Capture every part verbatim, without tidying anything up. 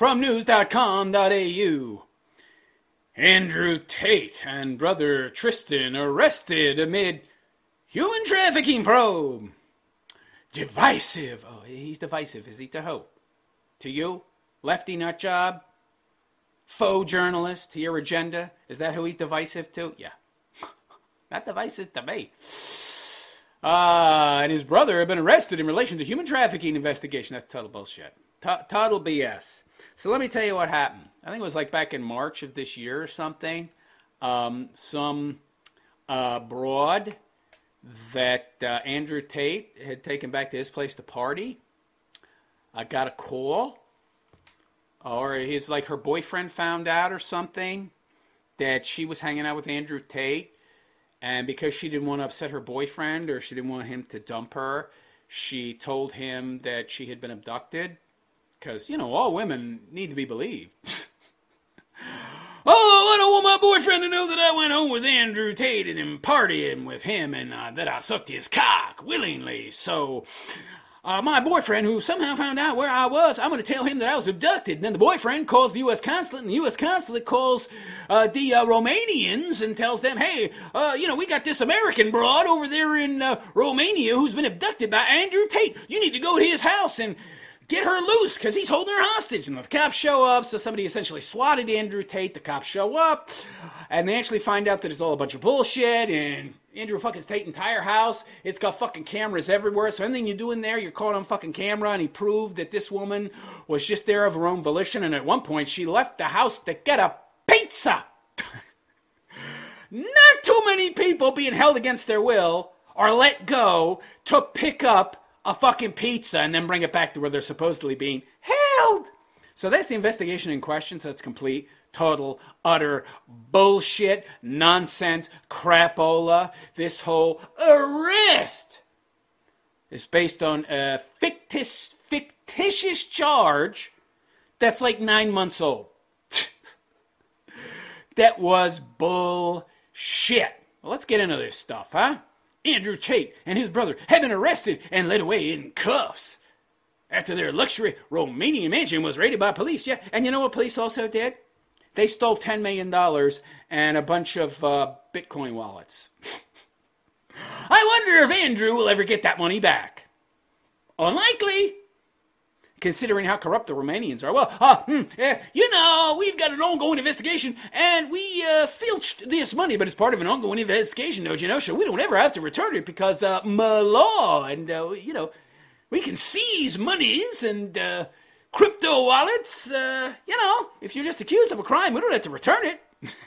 from news dot com dot a u. Andrew Tate and brother Tristan arrested amid human trafficking probe. Divisive. Oh, he's divisive. Is he to who? To you? Lefty nut job? Faux journalist? To your agenda? Is that who he's divisive to? Yeah. Not divisive to me. Uh, and his brother have been arrested in relation to human trafficking investigation. That's total bullshit. T- total B S. So let me tell you what happened. I think it was like back in March of this year or something. Um, some uh, broad that uh, Andrew Tate had taken back to his place to party. I got a call. Or he's like her boyfriend found out or something that she was hanging out with Andrew Tate. And because she didn't want to upset her boyfriend or she didn't want him to dump her, she told him that she had been abducted. Because, you know, all women need to be believed. Oh, I don't want my boyfriend to know that I went home with Andrew Tate and him partying with him and uh, that I sucked his cock willingly. So, uh, my boyfriend, who somehow found out where I was, I'm going to tell him that I was abducted. And then the boyfriend calls the U S consulate, and the U S consulate calls uh, the uh, Romanians and tells them, hey, uh, you know, we got this American broad over there in uh, Romania who's been abducted by Andrew Tate. You need to go to his house and get her loose, because he's holding her hostage. And the cops show up, so somebody essentially swatted Andrew Tate. The cops show up, and they actually find out that it's all a bunch of bullshit, and Andrew fucking Tate's entire house, it's got fucking cameras everywhere, so anything you do in there, you're caught on fucking camera, and he proved that this woman was just there of her own volition, and at one point, she left the house to get a pizza. Not too many people being held against their will are let go to pick up a fucking pizza and then bring it back to where they're supposedly being held. So that's the investigation in question. So it's complete, total, utter bullshit, nonsense, crapola. This whole arrest is based on a fictitious, fictitious charge that's like nine months old. That was bullshit. Well, let's get into this stuff, huh? Andrew Tate and his brother have been arrested and led away in cuffs after their luxury Romanian mansion was raided by police. Yeah, and you know what police also did? They stole ten million dollars and a bunch of uh, Bitcoin wallets. I wonder if Andrew will ever get that money back. Unlikely, considering how corrupt the Romanians are. Well, uh, hmm, uh, you know, we've got an ongoing investigation, and we uh, filched this money, but it's part of an ongoing investigation, don't you know? So we don't ever have to return it because uh, my law, and, uh, you know, we can seize monies and uh, crypto wallets. Uh, you know, if you're just accused of a crime, we don't have to return it.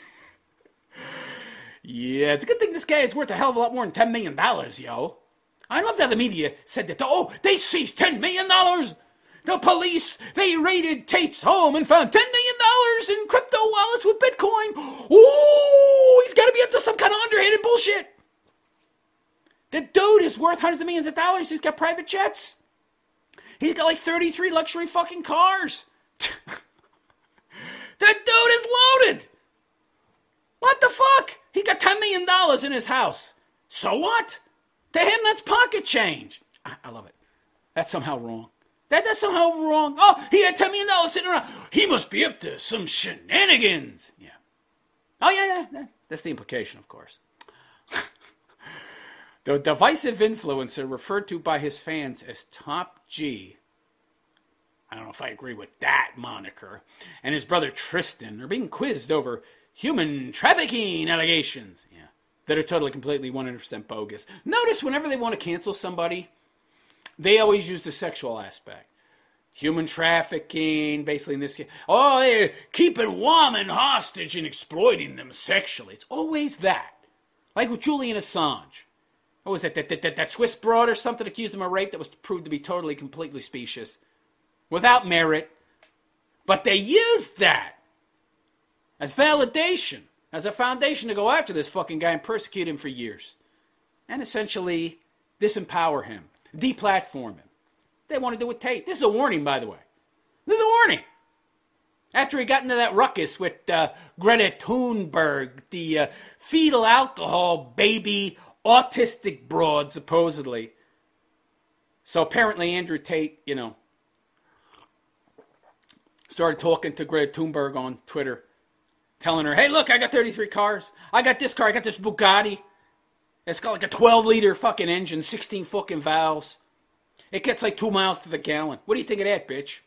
Yeah, it's a good thing this guy is worth a hell of a lot more than ten million dollars, yo. I loved how the media said that, oh, they seized ten million dollars. The police, they raided Tate's home and found ten million dollars in crypto wallets with Bitcoin. Ooh, he's got to be up to some kind of underhanded bullshit. The dude is worth hundreds of millions of dollars. He's got private jets. He's got like thirty-three luxury fucking cars. That dude is loaded. What the fuck? He got ten million dollars in his house. So what? To him, that's pocket change. I, I love it. That's somehow wrong. That, that's somehow wrong. Oh, he had ten million dollars sitting around. He must be up to some shenanigans. Yeah. Oh, yeah, yeah. That's the implication, of course. The divisive influencer referred to by his fans as Top G. I don't know if I agree with that moniker. And his brother Tristan are being quizzed over human trafficking allegations. Yeah. That are totally, completely, one hundred percent bogus. Notice whenever they want to cancel somebody, they always use the sexual aspect. Human trafficking, basically in this case. Oh, they're keeping women hostage and exploiting them sexually. It's always that. Like with Julian Assange. What was that? That, that, that, that Swiss broad or something accused him of rape that was proved to be totally, completely specious. Without merit. But they used that as validation. As a foundation to go after this fucking guy and persecute him for years. And essentially disempower him. Deplatform him. They want to do with Tate. This is a warning, by the way. This is a warning. After he got into that ruckus with uh, Greta Thunberg, the uh, fetal alcohol baby autistic broad, supposedly. So apparently Andrew Tate, you know, started talking to Greta Thunberg on Twitter, telling her, hey, look, I got thirty-three cars. I got this car. I got this Bugatti. It's got like a twelve liter fucking engine, sixteen fucking valves. It gets like two miles to the gallon. What do you think of that, bitch?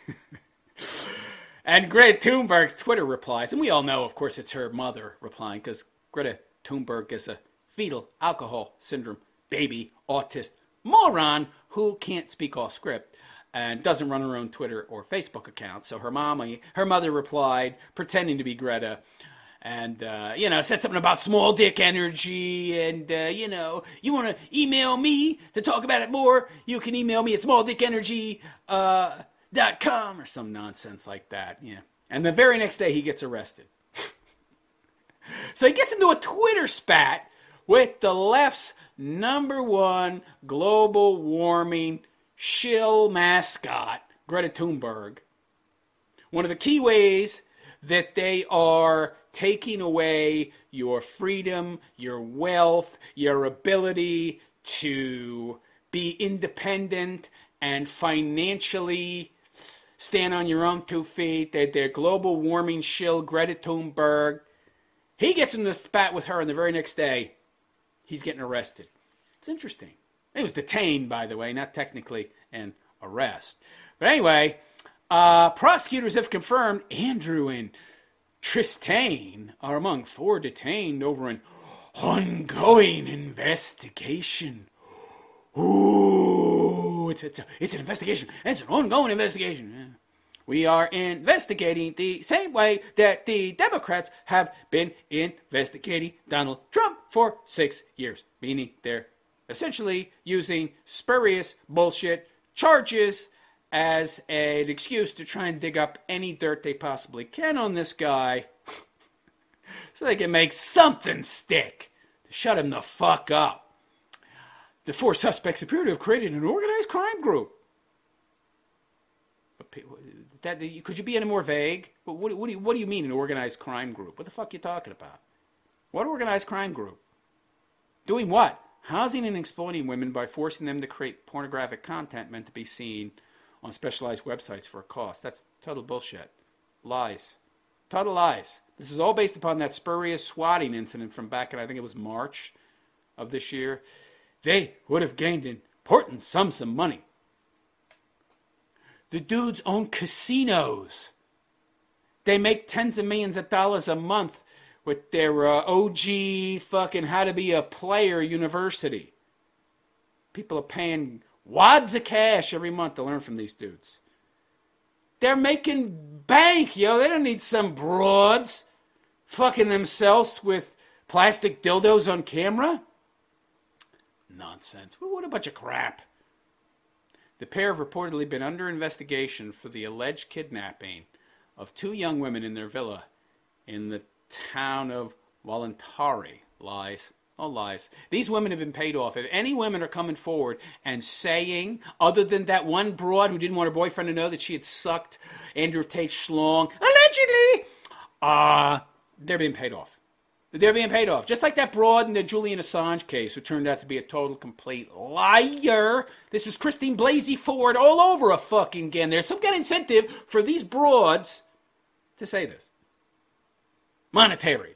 And Greta Thunberg's Twitter replies, and we all know, of course, it's her mother replying, because Greta Thunberg is a fetal alcohol syndrome baby, autist moron who can't speak off script and doesn't run her own Twitter or Facebook account. So her mama, her mother replied, pretending to be Greta, and, uh, you know, said something about small dick energy, and, uh, you know, you want to email me to talk about it more, you can email me at small dick energy uh, dot com or some nonsense like that, yeah. And the very next day, he gets arrested. So he gets into a Twitter spat with the left's number one global warming shill mascot, Greta Thunberg. One of the key ways that they are taking away your freedom, your wealth, your ability to be independent and financially stand on your own two feet, that they're global warming shill, Greta Thunberg. He gets in the spat with her, and the very next day, he's getting arrested. It's interesting. He was detained, by the way, not technically an arrest. But anyway, uh, prosecutors have confirmed Andrew and Tristan are among four detained over an ongoing investigation. Ooh, it's, it's, a, it's an investigation. It's an ongoing investigation. Yeah. We are investigating the same way that the Democrats have been investigating Donald Trump for six years, meaning they're essentially using spurious bullshit charges as an excuse to try and dig up any dirt they possibly can on this guy so they can make something stick to shut him the fuck up. The four suspects appear to have created an organized crime group. That, could you be any more vague? What, what, what, do you, what do you mean an organized crime group? What the fuck are you talking about? What organized crime group? Doing what? Housing and exploiting women by forcing them to create pornographic content meant to be seen on specialized websites for a cost. That's total bullshit. Lies. Total lies. This is all based upon that spurious swatting incident from back in, I think it was March of this year. They would have gained important sums of money. The dudes own casinos. They make tens of millions of dollars a month with their uh, O G fucking How to Be a Player University. People are paying wads of cash every month to learn from these dudes. They're making bank, yo. They don't need some broads fucking themselves with plastic dildos on camera. Nonsense. What a bunch of crap. The pair have reportedly been under investigation for the alleged kidnapping of two young women in their villa in the town of Voluntari. Lies. Oh, lies. These women have been paid off. If any women are coming forward and saying, other than that one broad who didn't want her boyfriend to know that she had sucked Andrew Tate schlong, allegedly, uh, they're being paid off. They're being paid off. Just like that broad in the Julian Assange case, who turned out to be a total, complete liar. This is Christine Blasey Ford all over a fucking again. There's some kind of incentive for these broads to say this. Monetary.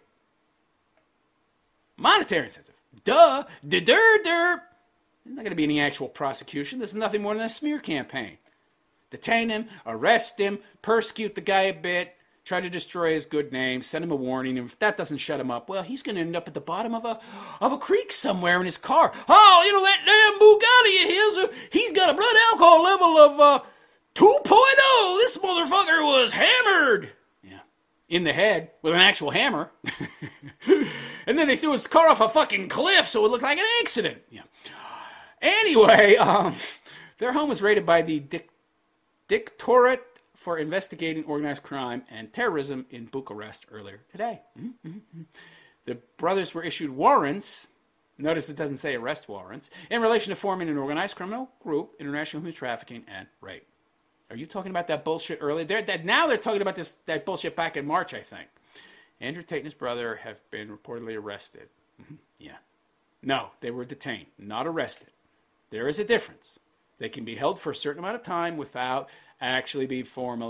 Monetary incentive. Duh. Duh-dur-dur. There's not going to be any actual prosecution. This is nothing more than a smear campaign. Detain him, arrest him, persecute the guy a bit, try to destroy his good name, send him a warning, and if that doesn't shut him up, well, he's going to end up at the bottom of a of a creek somewhere in his car. Oh, you know, that damn Bugatti of his, uh, he's got a blood alcohol level of uh, two point oh. This motherfucker was hammered. Yeah, in the head with an actual hammer. And then they threw his car off a fucking cliff so it looked like an accident. Yeah. Anyway, um, their home was raided by the Dic- Directorate for Investigating Organized Crime and Terrorism in Bucharest earlier today. Mm-hmm, mm-hmm. The brothers were issued warrants. Notice it doesn't say arrest warrants. In relation to forming an organized criminal group, international human trafficking, and rape. Are you talking about that bullshit earlier? They're, that, now they're talking about this that bullshit back in March, I think. Andrew Tate and his brother have been reportedly arrested. Mm-hmm. Yeah. No, they were detained, not arrested. There is a difference. They can be held for a certain amount of time without actually being formally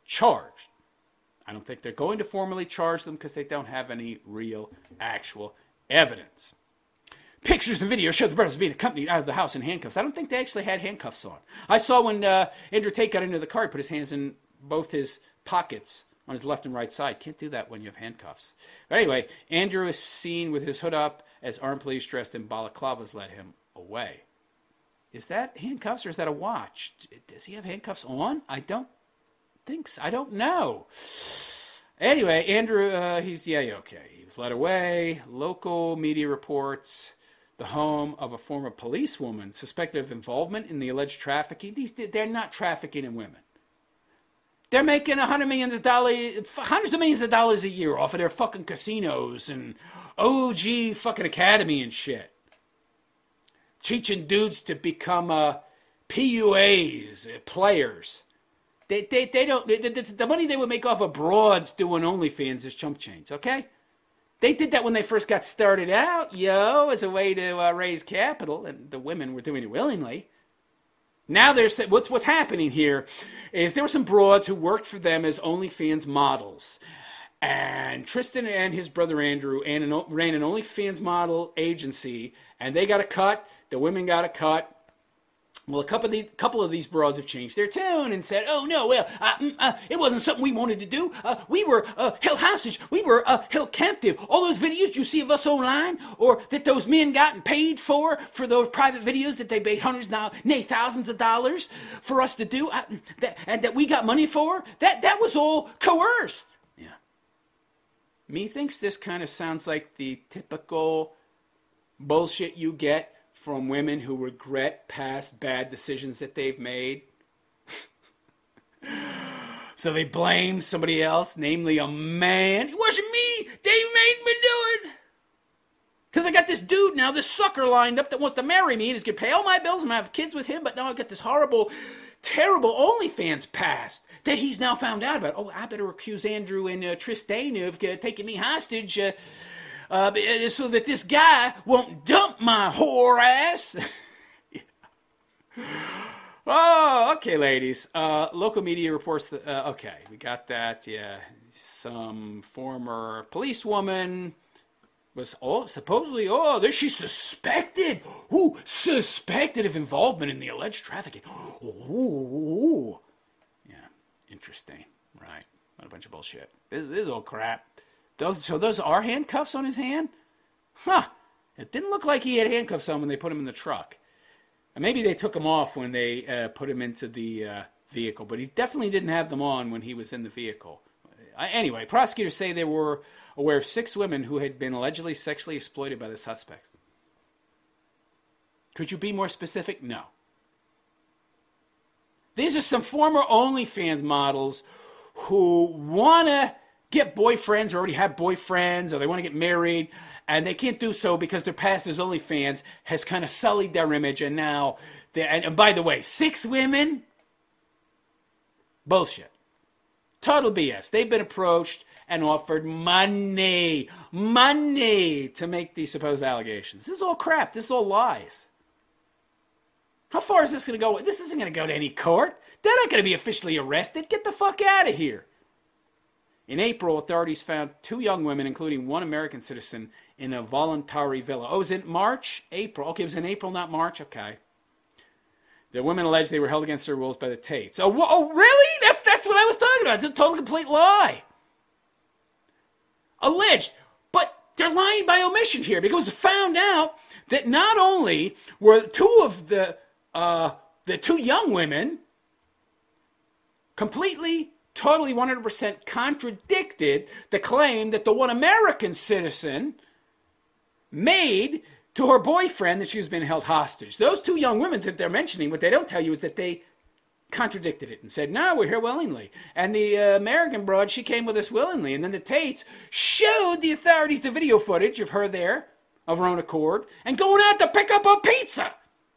charged. I don't think they're going to formally charge them because they don't have any real, actual evidence. Pictures and videos show the brothers being accompanied out of the house in handcuffs. I don't think they actually had handcuffs on. I saw when uh, Andrew Tate got into the car, he put his hands in both his pockets on his left and right side. Can't do that when you have handcuffs. But anyway, Andrew is seen with his hood up as armed police dressed in balaclavas led him away. Is that handcuffs or is that a watch? Does he have handcuffs on? I don't think so. I don't know. Anyway, Andrew, uh, he's, yeah, okay. He was led away. Local media reports the home of a former policewoman suspected of involvement in the alleged trafficking. These, they're not trafficking in women. They're making a hundred millions of dollars, hundreds of millions of dollars a year off of their fucking casinos and O G fucking academy and shit. Teaching dudes to become uh, P U As, uh, players. They, they, they don't, they, the, the money they would make off of broads doing OnlyFans is chump change, okay? They did that when they first got started out, yo, as a way to uh, raise capital, and the women were doing it willingly. Now there's what's what's happening here is there were some broads who worked for them as OnlyFans models, and Tristan and his brother Andrew ran an, ran an OnlyFans model agency, and they got a cut. The women got a cut. Well, a couple of, the, couple of these broads have changed their tune and said, oh, no, well, uh, uh, it wasn't something we wanted to do. Uh, we were uh, held hostage. We were uh, held captive. All those videos you see of us online or that those men got paid for, for those private videos that they paid hundreds, now, nay, thousands of dollars for us to do, uh, that, and that we got money for, that, that was all coerced. Yeah. Methinks this kind of sounds like the typical bullshit you get from women who regret past bad decisions that they've made. So they blame somebody else, namely a man. It wasn't me. They made me do it. Because I got this dude now, this sucker lined up that wants to marry me and is going to pay all my bills and I have kids with him, but now I've got this horrible, terrible OnlyFans past that he's now found out about. Oh, I better accuse Andrew and uh, Tristan of uh, taking me hostage uh, Uh, so that this guy won't dump my whore ass. Oh, okay, ladies. Uh, local media reports that, uh, okay, we got that, yeah. Some former policewoman was, oh, supposedly, oh, there she's suspected. Ooh, suspected of involvement in the alleged trafficking. Ooh. Yeah, interesting. Right. What a bunch of bullshit. This, this is all crap. Those, so those are handcuffs on his hand? Huh. It didn't look like he had handcuffs on when they put him in the truck. And maybe they took him off when they uh, put him into the uh, vehicle, but he definitely didn't have them on when he was in the vehicle. Uh, anyway, prosecutors say they were aware of six women who had been allegedly sexually exploited by the suspects. Could you be more specific? No. These are some former OnlyFans models who want to get boyfriends or already have boyfriends or they want to get married and they can't do so because their past as OnlyFans has kind of sullied their image and now, and, and by the way, six women? Bullshit. Total B S. They've been approached and offered money, money to make these supposed allegations. This is all crap. This is all lies. How far is this going to go? This isn't going to go to any court. They're not going to be officially arrested. Get the fuck out of here. In April, authorities found two young women, including one American citizen, in a voluntary villa. Oh, it was in March? April. Okay, it was in April, not March? Okay. The women alleged they were held against their wills by the Tates. Oh, wh- oh really? That's, that's what I was talking about. It's a total complete lie. Alleged. But they're lying by omission here because it found out that not only were two of the, uh, the two young women completely totally one hundred percent contradicted the claim that the one American citizen made to her boyfriend that she was being held hostage. Those two young women that they're mentioning, what they don't tell you is that they contradicted it and said, no, we're here willingly. And the uh, American broad, she came with us willingly. And then the Tates showed the authorities the video footage of her there, of her own accord, and going out to pick up a pizza.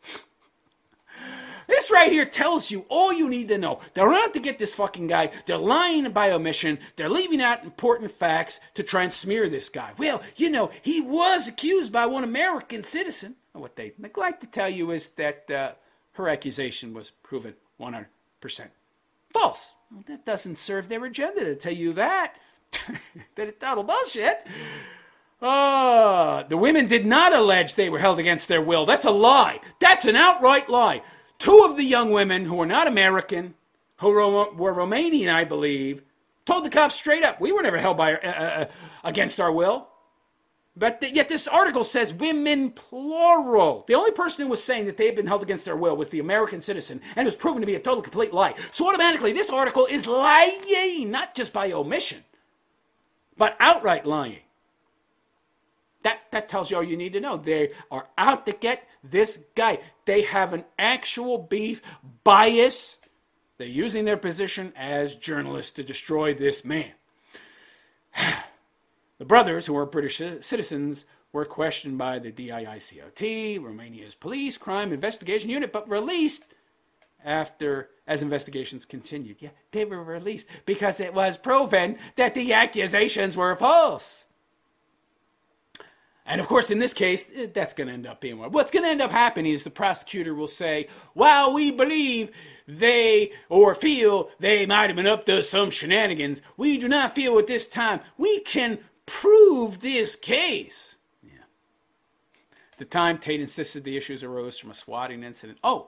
This right here tells you all you need to know. They're out to get this fucking guy. They're lying by omission. They're leaving out important facts to try and smear this guy. Well, you know, he was accused by one American citizen. What they neglect to tell you is that uh, her accusation was proven one hundred percent False. Well, that doesn't serve their agenda to tell you that. That it's total bullshit. Uh, the women did not allege they were held against their will. That's a lie. That's an outright lie. Two of the young women who were not American, who were Romanian, I believe, told the cops straight up, we were never held by uh, uh, against our will. But th- yet this article says women plural. The only person who was saying that they had been held against their will was the American citizen, and it was proven to be a total complete lie. So automatically this article is lying, not just by omission, but outright lying. That, that tells you all you need to know. They are out to get this guy. They have an actual beef bias. They're using their position as journalists to destroy this man. The brothers, who are British citizens, were questioned by the D I I C O T, Romania's police crime investigation unit, but released after, as investigations continued. Yeah, they were released because it was proven that the accusations were false. And of course, in this case, that's going to end up being what. What's going to end up happening is the prosecutor will say, well, we believe they or feel they might have been up to some shenanigans. We do not feel at this time we can prove this case. Yeah. At the time, Tate insisted the issues arose from a swatting incident. Oh,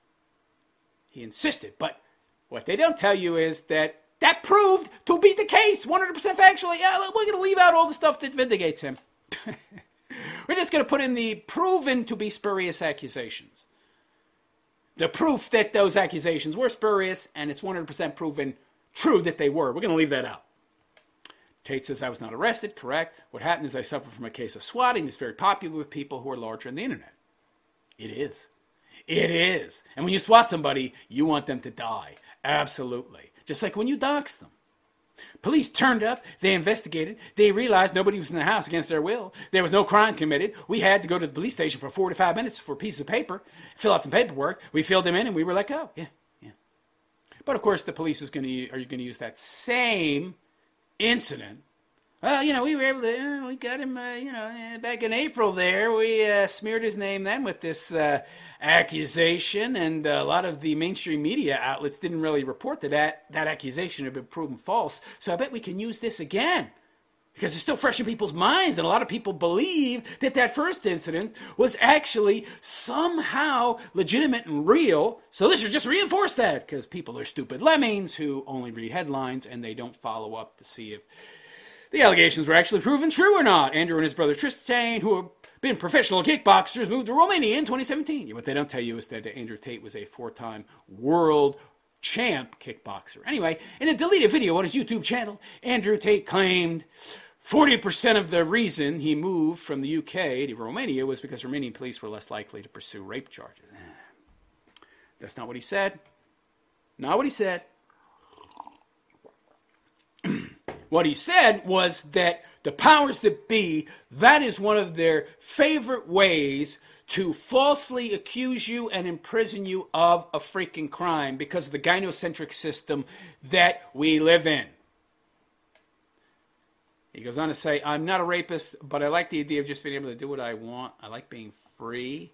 he insisted. But what they don't tell you is that that proved to be the case, one hundred percent factually. Yeah, we're going to leave out all the stuff that vindicates him. We're just going to put in the proven to be spurious accusations. The proof that those accusations were spurious, and it's one hundred percent proven true that they were. We're going to leave that out. Tate says, I was not arrested. Correct. What happened is I suffered from a case of swatting. It's very popular with people who are larger on the internet. It is. It is. And when you swat somebody, you want them to die. Absolutely. Just like when you dox them. Police turned up, they investigated, they realized nobody was in the house against their will. There was no crime committed. We had to go to the police station for forty-five minutes for pieces of paper, fill out some paperwork. We filled them in and we were let go. Yeah, yeah. But of course the police is going to, are you going to use that same incident? Well, you know, we were able to, uh, we got him, uh, you know, uh, back in April there. We uh, smeared his name then with this uh, accusation, and uh, a lot of the mainstream media outlets didn't really report that, that that accusation had been proven false. So I bet we can use this again because it's still fresh in people's minds, and a lot of people believe that that first incident was actually somehow legitimate and real. So this should just reinforce that because people are stupid lemmings who only read headlines and they don't follow up to see if the allegations were actually proven true or not. Andrew and his brother Tristan, who have been professional kickboxers, moved to Romania in twenty seventeen. What they don't tell you is that Andrew Tate was a four-time world champ kickboxer. Anyway, in a deleted video on his YouTube channel, Andrew Tate claimed forty percent of the reason he moved from the U K to Romania was because Romanian police were less likely to pursue rape charges. That's not what he said. Not what he said. What he said was that the powers that be, that is one of their favorite ways to falsely accuse you and imprison you of a freaking crime because of the gynocentric system that we live in. He goes on to say, I'm not a rapist, but I like the idea of just being able to do what I want. I like being free.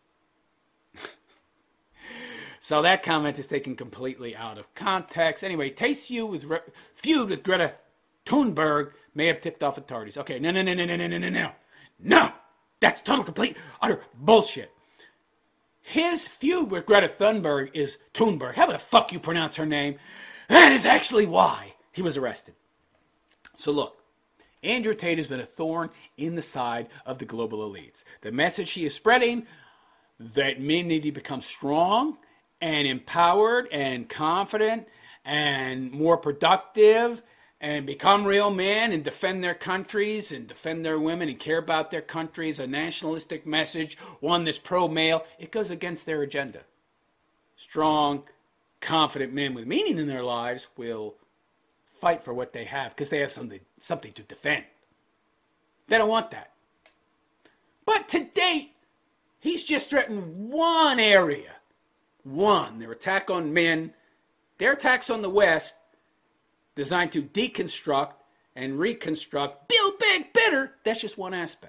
So that comment is taken completely out of context. Anyway, Tate's feud with, feud with Greta Thunberg may have tipped off authorities. Okay, no, no, no, no, no, no, no, no, no. No! That's total, complete, utter bullshit. His feud with Greta Thunberg is Thunberg. How the fuck you pronounce her name? That is actually why he was arrested. So look, Andrew Tate has been a thorn in the side of the global elites. The message he is spreading, that men need to become strong and empowered and confident and more productive and become real men and defend their countries and defend their women and care about their countries, a nationalistic message, one that's pro-male, it goes against their agenda. Strong, confident men with meaning in their lives will fight for what they have because they have something, something to defend. They don't want that. But to date, he's just threatened one area. One, their attack on men, their attacks on the West, designed to deconstruct and reconstruct, build back better. That's just one aspect.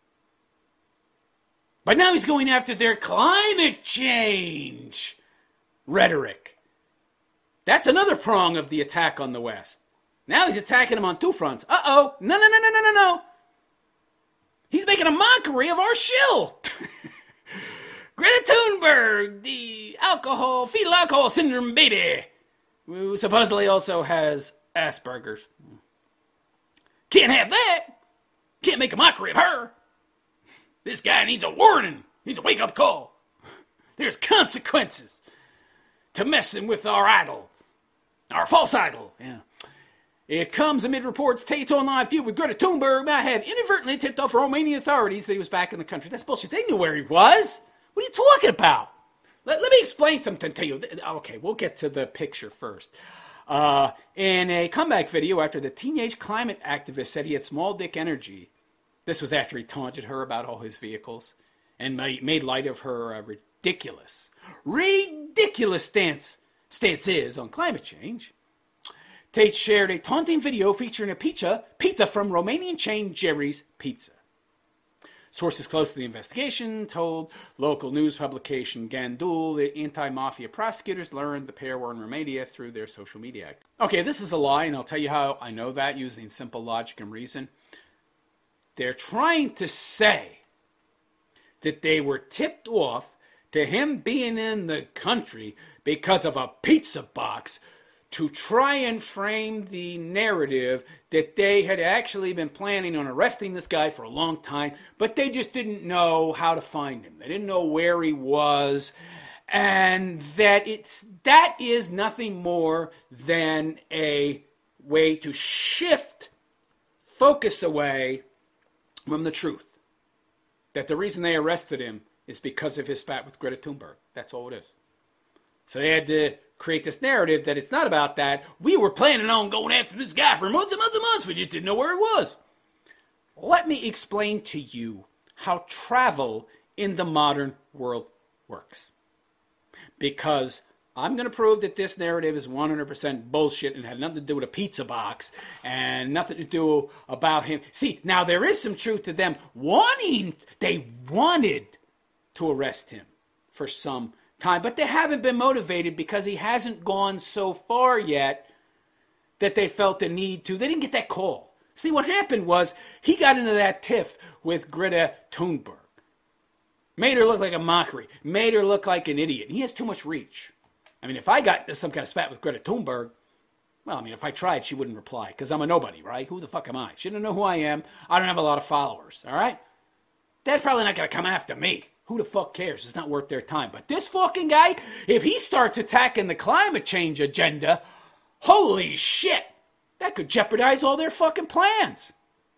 But now he's going after their climate change rhetoric. That's another prong of the attack on the West. Now he's attacking them on two fronts. Uh-oh. No, no, no, no, no, no, no. He's making a mockery of our shill. Greta Thunberg, the alcohol, fetal alcohol syndrome baby, who supposedly also has Asperger's. Can't have that. Can't make a mockery of her. This guy needs a warning. Needs a wake-up call. There's consequences to messing with our idol. Our false idol. Yeah. It comes amid reports Tate's online feud with Greta Thunberg might have inadvertently tipped off Romanian authorities that he was back in the country. That's bullshit. They knew where he was. What are you talking about? Let, let me explain something to you. Okay, we'll get to the picture first. Uh, in a comeback video after the teenage climate activist said he had small dick energy, this was after he taunted her about all his vehicles and made light of her uh, ridiculous, ridiculous stance, stances on climate change. Tate shared a taunting video featuring a pizza, pizza from Romanian chain Jerry's Pizza. Sources close to the investigation told local news publication Gandul that anti-mafia prosecutors learned the pair were in Romania through their social media. Okay, this is a lie, and I'll tell you how I know that using simple logic and reason. They're trying to say that they were tipped off to him being in the country because of a pizza box to try and frame the narrative that they had actually been planning on arresting this guy for a long time, but they just didn't know how to find him. They didn't know where he was, and that it's that is nothing more than a way to shift focus away from the truth. That the reason they arrested him is because of his spat with Greta Thunberg. That's all it is. So they had to create this narrative that it's not about that. We were planning on going after this guy for months and months and months. We just didn't know where he was. Let me explain to you how travel in the modern world works. Because I'm going to prove that this narrative is one hundred percent bullshit and had nothing to do with a pizza box and nothing to do about him. See, now there is some truth to them wanting, they wanted to arrest him for some time, but they haven't been motivated because he hasn't gone so far yet that they felt the need to. They didn't get that call. See, what happened was he got into that tiff with Greta Thunberg. Made her look like a mockery. Made her look like an idiot. He has too much reach. I mean, if I got some kind of spat with Greta Thunberg, well, I mean, if I tried, she wouldn't reply because I'm a nobody, right? Who the fuck am I? She doesn't know who I am. I don't have a lot of followers, all right? That's probably not going to come after me. Who the fuck cares? It's not worth their time. But this fucking guy, if he starts attacking the climate change agenda, holy shit, that could jeopardize all their fucking plans.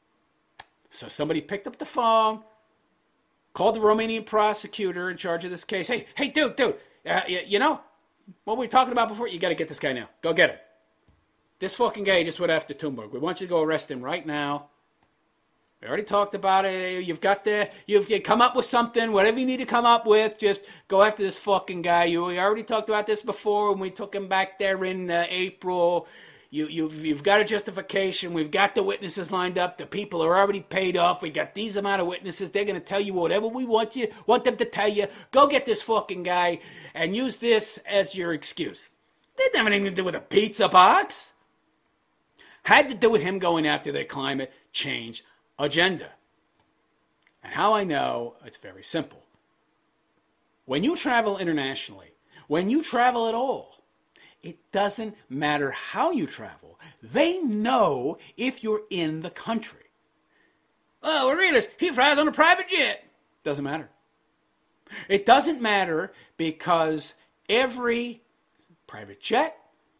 So somebody picked up the phone, called the Romanian prosecutor in charge of this case. Hey, hey, dude, dude, uh, you, you know what we were talking about before? You got to get this guy now. Go get him. This fucking guy just went after Thunberg. We want you to go arrest him right now. We already talked about it. You've got the, you've you come up with something, whatever you need to come up with, just go after this fucking guy. You we already talked about this before when we took him back there in uh, April. You, you've, you've got a justification. We've got the witnesses lined up. The people are already paid off. We got these amount of witnesses. They're going to tell you whatever we want you, want them to tell you. Go get this fucking guy and use this as your excuse. They didn't have anything to do with a pizza box. Had to do with him going after the climate change agenda. And how I know, it's very simple. When you travel internationally, when you travel at all, it doesn't matter how you travel. They know if you're in the country. Oh, we're readers. He flies on a private jet. Doesn't matter. It doesn't matter because every private jet,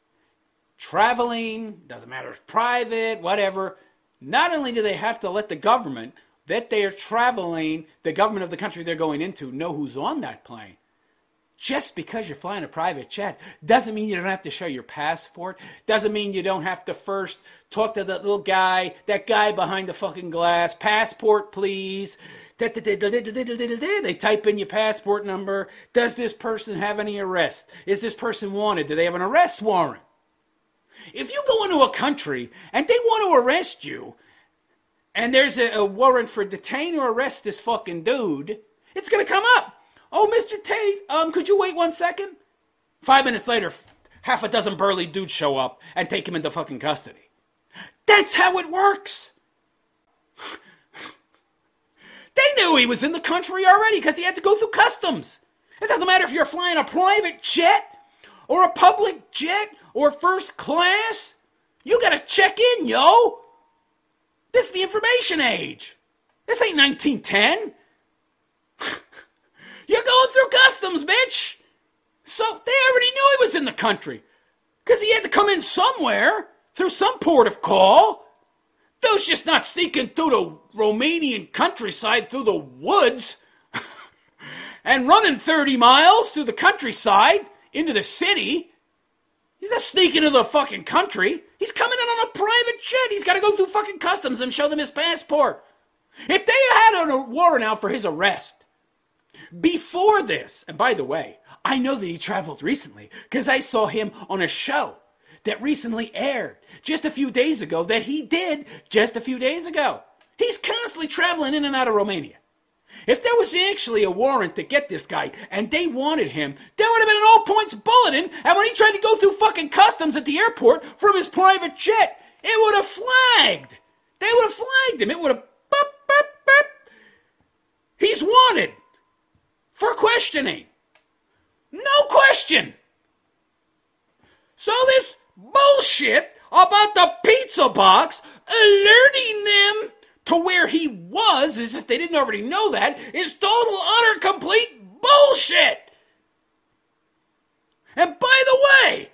traveling, doesn't matter if private, whatever, not only do they have to let the government that they are traveling, the government of the country they're going into, know who's on that plane. Just because you're flying a private jet doesn't mean you don't have to show your passport. Doesn't mean you don't have to first talk to that little guy, that guy behind the fucking glass. Passport, please. They type in your passport number. Does this person have any arrests? Is this person wanted? Do they have an arrest warrant? If you go into a country and they want to arrest you, and there's a, a warrant for detain or arrest this fucking dude, it's going to come up. Oh, Mister Tate, um, could you wait one second? Five minutes later, half a dozen burly dudes show up and take him into fucking custody. That's how it works. They knew he was in the country already because he had to go through customs. It doesn't matter if you're flying a private jet or a public jet or first class. You gotta check in, yo. This is the information age. This ain't nineteen ten. You're going through customs, bitch. So they already knew he was in the country because he had to come in somewhere through some port of call. Dude's just not sneaking through the Romanian countryside through the woods and running thirty miles through the countryside into the city. He's not sneaking into the fucking country. He's coming in on a private jet. He's got to go through fucking customs and show them his passport. If they had a warrant out for his arrest before this, and by the way, I know that he traveled recently because I saw him on a show that recently aired just a few days ago that he did just a few days ago. He's constantly traveling in and out of Romania. If there was actually a warrant to get this guy and they wanted him, there would have been an all points bulletin, and when he tried to go through fucking customs at the airport from his private jet, it would have flagged. They would have flagged him. It would have bop, bop, bop. He's wanted for questioning. No question. So this bullshit about the pizza box alerting them to where he was, as if they didn't already know that, is total, utter, complete bullshit. And by the way,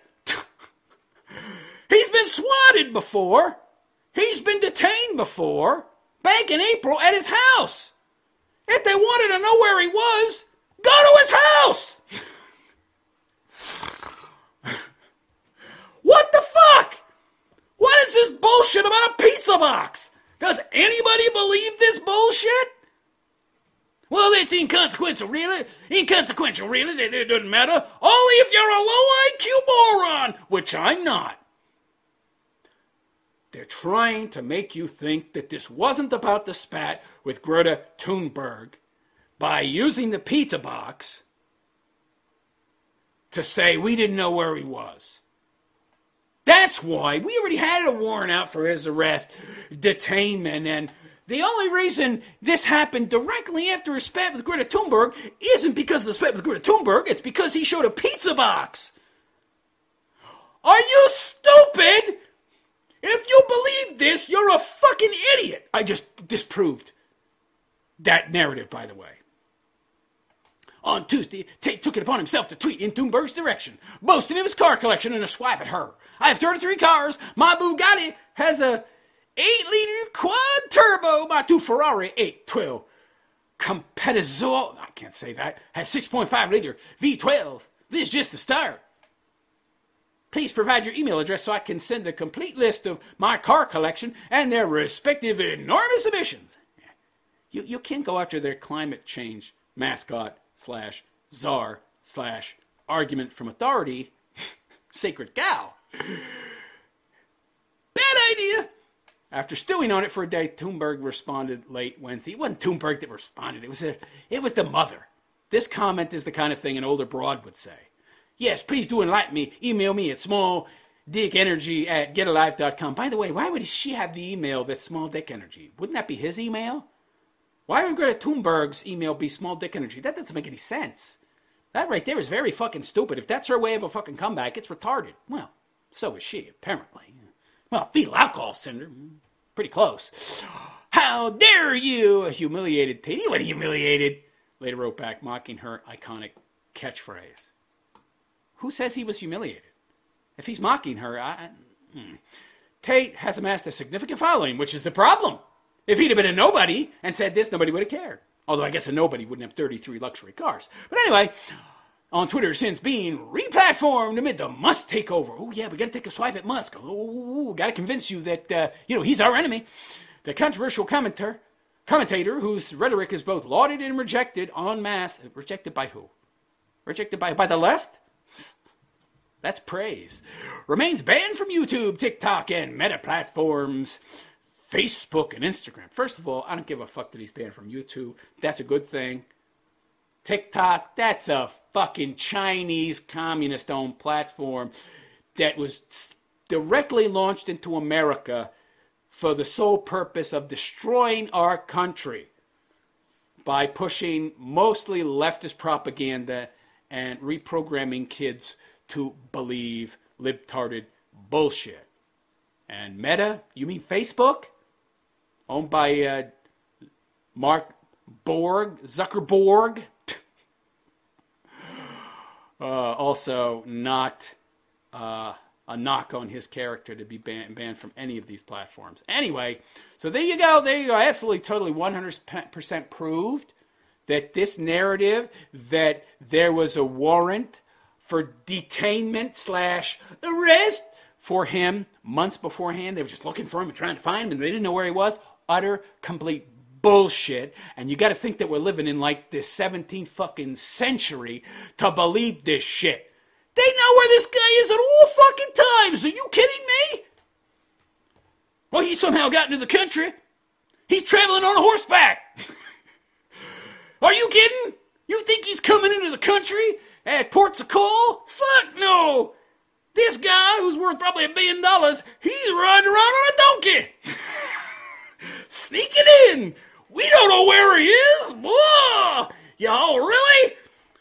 he's been swatted before. He's been detained before, back in April at his house. If they wanted to know where he was, go to his house. What the fuck? What is this bullshit about a pizza box? Does anybody believe this bullshit? Well, it's inconsequential, really. Inconsequential, really. It, it doesn't matter. Only if you're a low I Q moron, which I'm not. They're trying to make you think that this wasn't about the spat with Greta Thunberg by using the pizza box to say we didn't know where he was. That's why we already had a warrant out for his arrest, detainment, and the only reason this happened directly after his spat with Greta Thunberg isn't because of the spat with Greta Thunberg, it's because he showed a pizza box. Are you stupid? If you believe this, you're a fucking idiot. I just disproved that narrative, by the way. On Tuesday, Tate took it upon himself to tweet in Thunberg's direction, boasting of his car collection and a swipe at her. I have thirty-three cars. My Bugatti has a eight liter quad turbo. My two Ferrari eight twelve Competizo, I can't say that, has six point five liter V twelve. This is just the start. Please provide your email address so I can send a complete list of my car collection and their respective enormous emissions. You, you can't go after their climate change mascot slash czar slash argument from authority, sacred cow. Bad idea. After stewing on it for a day, Thunberg responded late Wednesday. It wasn't Thunberg that responded. It was a, it was the mother. This comment is the kind of thing an older broad would say. Yes, please do enlighten me. Email me at smalldickenergy at getalive dot com. By the way, why would she have the email that's smalldickenergy? Wouldn't that be his email? Why would Greta Thunberg's email be smalldickenergy? That doesn't make any sense. That right there is very fucking stupid. If that's her way of a fucking comeback, it's retarded. Well, so is she, apparently. Well, fetal alcohol syndrome. Pretty close. How dare you, humiliated Tate. What humiliated? Later wrote back, mocking her iconic catchphrase. Who says he was humiliated? If he's mocking her, I... I hmm. Tate has amassed a significant following, which is the problem. If he'd have been a nobody and said this, nobody would have cared. Although I guess a nobody wouldn't have thirty-three luxury cars. But anyway, on Twitter since being replatformed amid the Musk takeover. Oh, yeah, we got to take a swipe at Musk. Oh, got to convince you that, uh, you know, he's our enemy. The controversial commentator, commentator whose rhetoric is both lauded and rejected en masse. Rejected by who? Rejected by, by the left? That's praise. Remains banned from YouTube, TikTok, and Meta platforms, Facebook, and Instagram. First of all, I don't give a fuck that he's banned from YouTube. That's a good thing. TikTok, that's a fucking Chinese communist-owned platform. that was directly launched into America for the sole purpose of destroying our country by pushing mostly leftist propaganda and reprogramming kids to believe libtarded bullshit. And Meta, you mean Facebook? Owned by uh, Mark Borg, Zuckerberg. uh, also not uh, a knock on his character to be ban- banned from any of these platforms. Anyway, so there you go. There you go. Absolutely, totally one hundred percent proved that this narrative that there was a warrant for detainment slash arrest for him months beforehand. They were just looking for him and trying to find him, and they didn't know where he was. Utter, complete bullshit. And you got to think that we're living in like the seventeenth fucking century to believe this shit. They know where this guy is at all fucking times. Are you kidding me? Well, he somehow got into the country. He's traveling on a horseback. Are you kidding? You think he's coming into the country at ports of call? Fuck no. This guy, who's worth probably a billion dollars, he's riding around on a donkey. Sneaking in. We don't know where he is. Whoa. Y'all, really?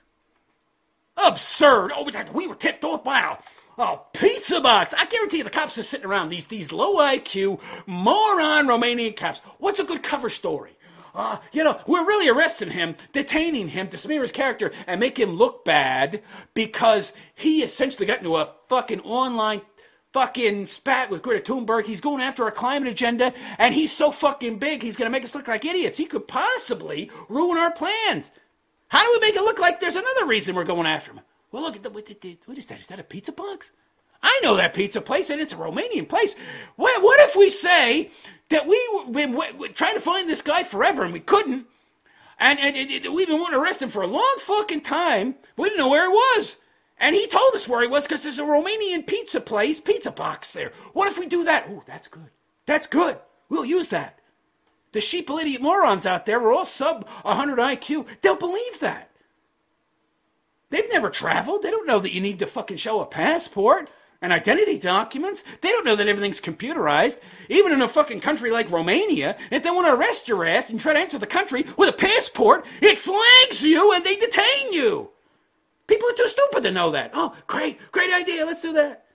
Absurd. Oh, we were tipped off by a, a pizza box. I guarantee you the cops are sitting around, these, these low I Q, moron Romanian cops. What's a good cover story? Uh, you know, we're really arresting him, detaining him to smear his character and make him look bad because he essentially got into a fucking online fucking spat with Greta Thunberg. He's going after our climate agenda, and he's so fucking big, he's going to make us look like idiots. He could possibly ruin our plans. How do we make it look like there's another reason we're going after him? Well, look at the, what, what is that? Is that a pizza box? I know that pizza place, and it's a Romanian place. What, what if we say that we were been trying to find this guy forever, and we couldn't, and, and, and we've been wanting to arrest him for a long fucking time. We didn't know where he was. And he told us where he was because there's a Romanian pizza place, pizza box there. What if we do that? Oh, that's good. That's good. We'll use that. The sheeple idiot morons out there are all sub one hundred I Q. They'll believe that. They've never traveled. They don't know that you need to fucking show a passport and identity documents. They don't know that everything's computerized. Even in a fucking country like Romania, if they want to arrest your ass and try to enter the country with a passport, it flags you and they detain you. People are too stupid to know that. Oh, great, great idea. Let's do that.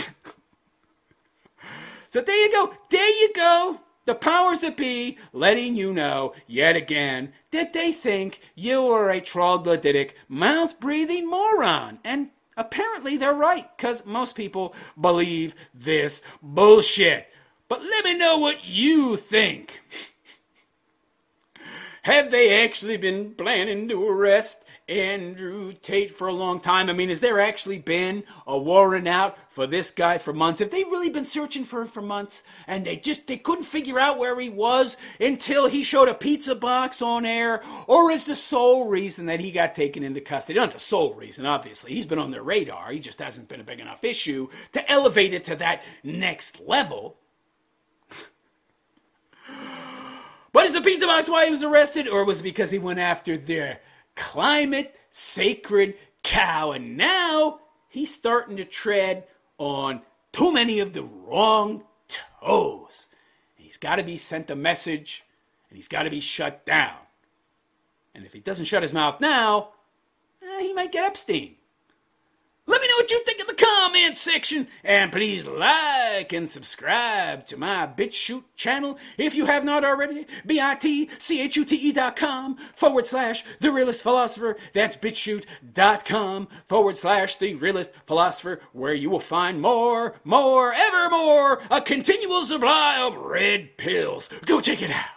So there you go. There you go. The powers that be letting you know, yet again, that they think you are a troglodytic, mouth-breathing moron. And apparently they're right, because most people believe this bullshit. But let me know what you think. Have they actually been planning to arrest Andrew Tate for a long time? I mean, has there actually been a warrant out for this guy for months? Have they really been searching for him for months and they just they couldn't figure out where he was until he showed a pizza box on air? Or is the sole reason that he got taken into custody? Not the sole reason, obviously. He's been on their radar. He just hasn't been a big enough issue to elevate it to that next level. But is the pizza box why he was arrested? Or was it because he went after their climate sacred cow, and now he's starting to tread on too many of the wrong toes? He's got to be sent a message, and he's got to be shut down. And if he doesn't shut his mouth now, eh, he might get Epstein. Let me know what you think in the comment section, and please like and subscribe to my BitChute channel if you have not already. B-I-T-C-H-U-T-E dot com forward slash The Realist Philosopher. That's BitChute.com forward slash The Realist Philosopher, where you will find more, more, ever more, a continual supply of red pills. Go check it out.